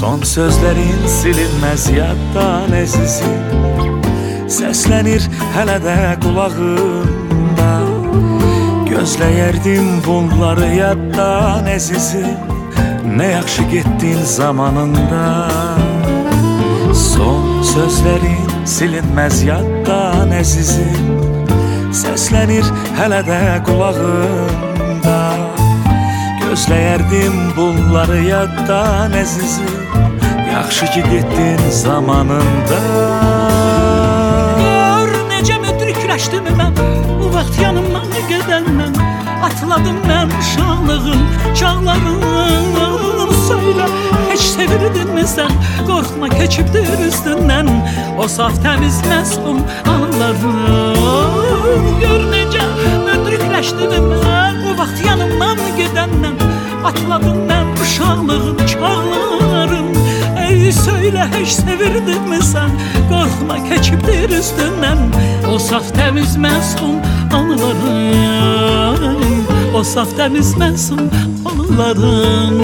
Son sözlərin silinməz yaddan əzizim, səslənir hələ də qulağımda. Gözləyərdim bunları yaddan əzizim, nə yaxşı getdin zamanında. Son sözlərin silinməz yaddan əzizim, səslənir hələ də qulağımda. Gözləyərdim bunları yaddan əzizim, yaxşı ki getdin zamanında. Gör necə müdrikləşdim mən bu vaxt yanımdan gedəndən. Atladım mən uşaqlığın çağlarını. Söylə, heç sevirdinmi sən? Qorxma, keçibdir üstündən o saf təmiz məsum anılarım. Gör necə müdrikləşdim mən bu vaxt yanımdan gedəndən. Atladım mən uşaqlığın çağlarım. Ey söylə, heç sevirdinmi sən? Qorxma, keçibdir üstündən o saf təmiz məsum anılarım. O saf təmiz məsum anılarım.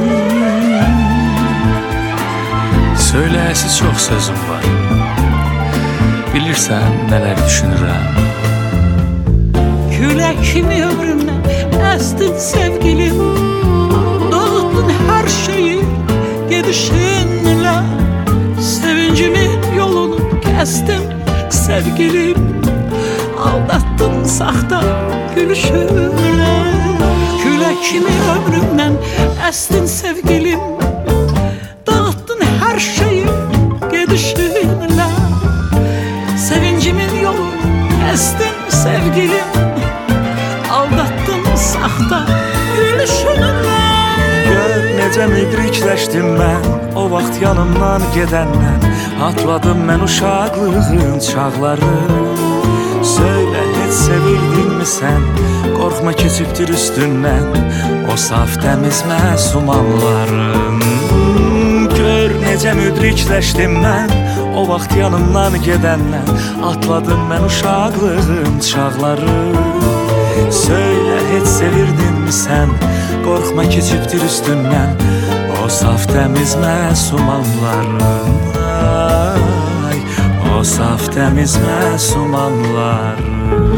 Söyləsi çox sözüm var, bilirsən nələr düşünürəm. Külək kimi ömrümdən əsdin sevgilim, dağıtdın hər şeyi gedişinlə. Sevincimin yolunu kəsdim sevgilim, aldattın saxta gülüşünlə. Külək kimi ömrümdən əsdin sevgilim, dağıtdın hər şeyi gedişinlə. Sevincimin yolunu kəsdim sevgilim, aldattın saxta gülüşünlə. Gör necə müdrikləşdim mən o vaxt yanımdan gedəndən. Atladım mən uşaqlığın çağları. Söylə, heç sevirdinmi sən? Qorxma, keçibdir üstündən o saf təmiz məsum anılarım. Gör necə müdrikləşdim mən o vaxt yanımdan gedəndən. Atladım mən uşaqlığın çağları. Söylə, heç sevirdinmi sən? Qorxma, keçibdir üstündən o saf təmiz məsum anılarım. O saf təmiz məsum anılarım.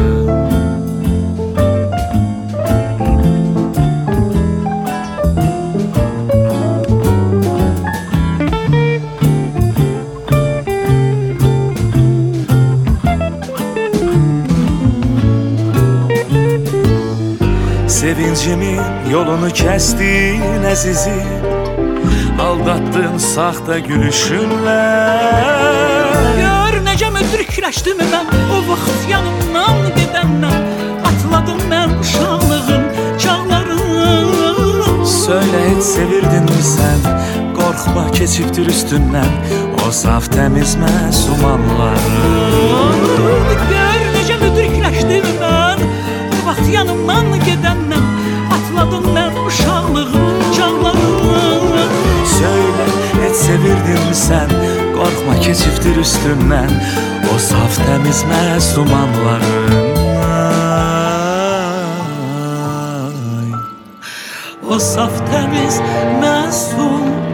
Sevincimin yolunu kəsdin əzizim, aldattın saxta gülüşünlə. Gör necə müdrikləşdim mən o vaxt yanımdan gedəndən. Atladım mən uşaqlığın çağlarını. Söylə, heç sevirdinmi sən? Qorxma, keçibdir üstündən o saf təmiz məsum anılarım. Gör necə müdrikləşdim mən o vaxt yanımdan gedəndən. Atladım mən uşaqlığın çağlarını. Söylə, heç sevirdinmi sən? Qorxma, keçibdir üstündən o saf təmiz məsum anılarım. O saf təmiz məsum